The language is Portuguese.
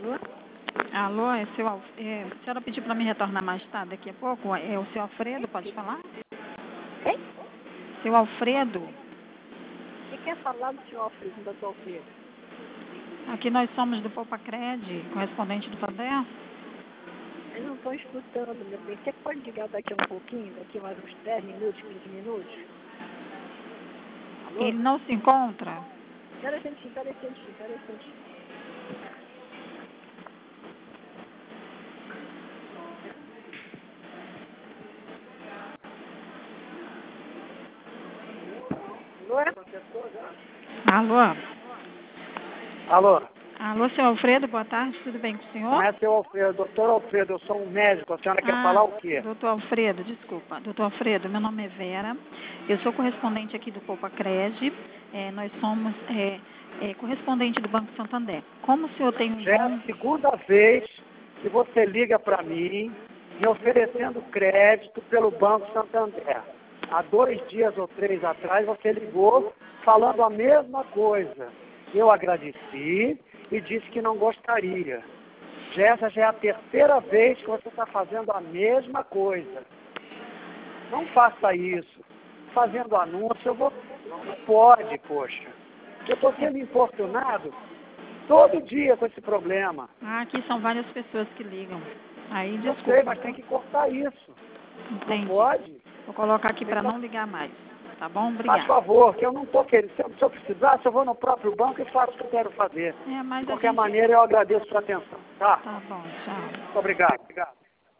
Alô, é seu a senhora pediu para me retornar mais tarde, daqui a pouco. É o seu Alfredo, pode falar? Quem? Seu Alfredo. Você quer falar do senhor Alfredo, do doutor Alfredo? Aqui nós somos do Poupa Cred, correspondente do Padre. Eu não estou escutando, meu bem. Você pode ligar daqui a um pouquinho, daqui mais uns 10 minutos, 15 minutos? Alô? Ele não se encontra? Espera aí, espera aí. Alô? Alô? Alô, Alô, seu Alfredo, boa tarde, tudo bem com o senhor? não é seu Alfredo, doutor Alfredo, eu sou um médico, a senhora quer falar o quê? Doutor Alfredo, desculpa. Doutor Alfredo, meu nome é Vera, eu sou correspondente aqui do Poupa Cred, nós somos correspondente do Banco Santander. Como o senhor tem um Já é bom... a segunda vez que você liga para mim me oferecendo crédito pelo Banco Santander. Há 2 dias ou 3 atrás você ligou falando a mesma coisa. Eu agradeci e disse que não gostaria. Essa já é a terceira vez que você está fazendo a mesma coisa. Não faça isso. Fazendo anúncio, eu vou... Não pode, poxa. Eu estou sendo importunado todo dia com esse problema. aqui são várias pessoas que ligam. Aí, Eu desculpa. sei, mas tem que cortar isso. Entendi. Não pode? Vou colocar aqui para não ligar mais. Tá bom? Faz Obrigada. favor, que eu não estou querendo. Se eu precisasse, eu vou no próprio banco e faço o que eu quero fazer. Mas De qualquer maneira, eu agradeço a sua atenção. Tá? Tá bom, tchau. Muito obrigado.